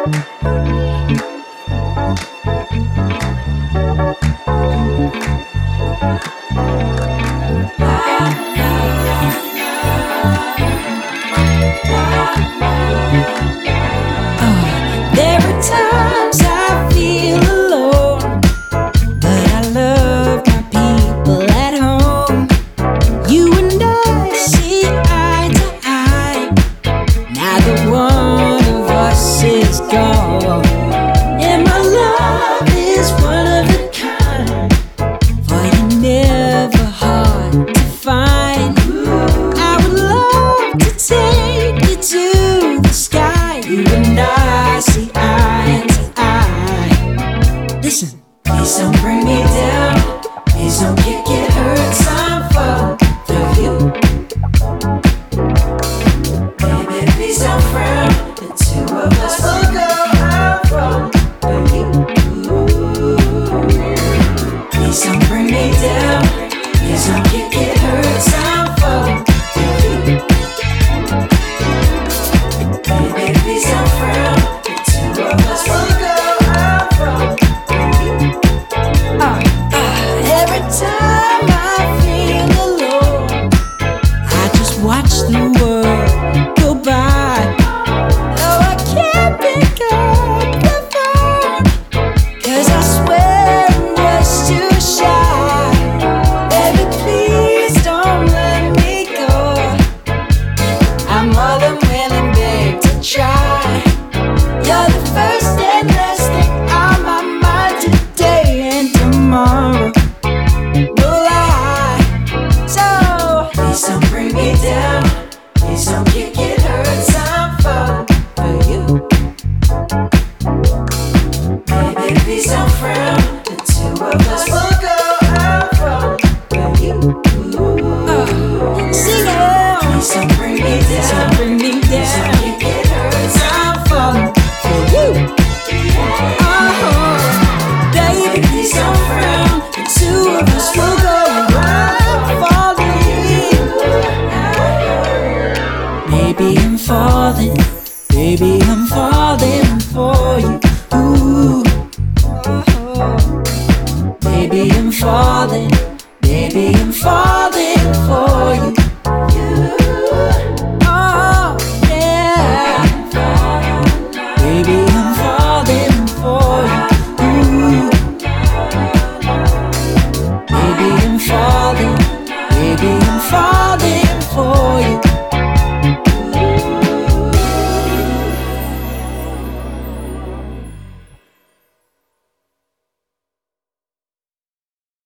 There are times I feel alone, but I love my people at home. You and I see eye to eye. Now that one of us is gone, and my love is one of a kind, for you're never hard to find. I would love to take you to the sky. You and I see eye to eye. Listen, please don't bring me down.